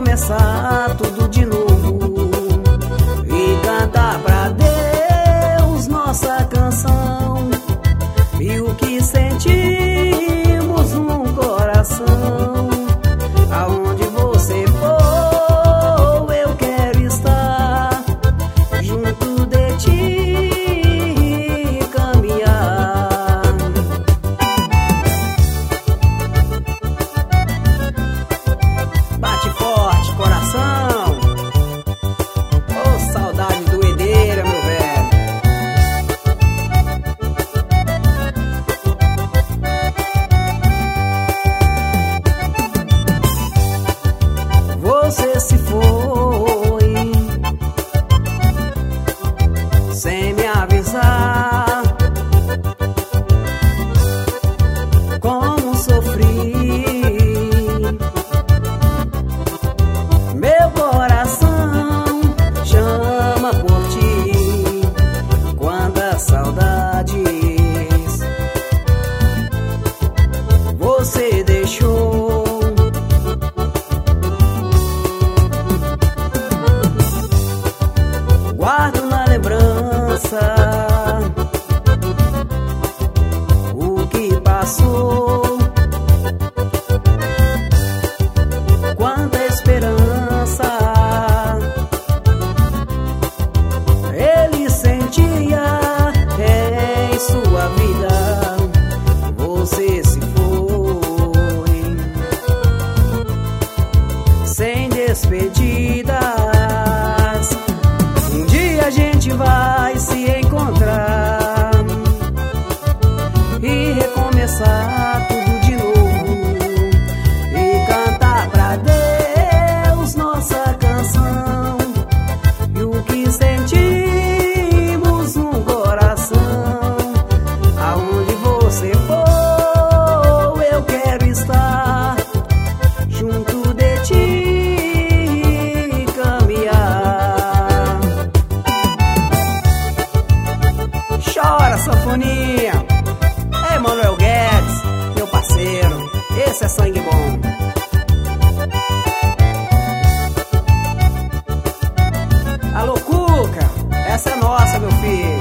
recomeçar tudo de novo e cantar pra Deus nossa canção e o que sentimos no coração. Aonde você for, eu quero estar junto de ti, caminhar. Bate forte, coração. Oh, saudade do Edeira, meu velho. Você se foi sem me avisar. Como sofri, meu coração chama por ti. Quantas saudades você deixou. Guardo na lembrança o que passou. Quanta esperança ele sentia em sua vida. Você se foi sem despedidas. Um dia a gente vai se encontrar e recomeçar tudo de novo e cantar pra Deus nossa canção e o que sentimos no coração. Aonde você for, eu quero estar junto de ti, caminhar. Chora, sanfoninha. É Manuel Guedes, meu parceiro. Esse é sangue bom. Alô, Cuca, essa é nossa, meu filho.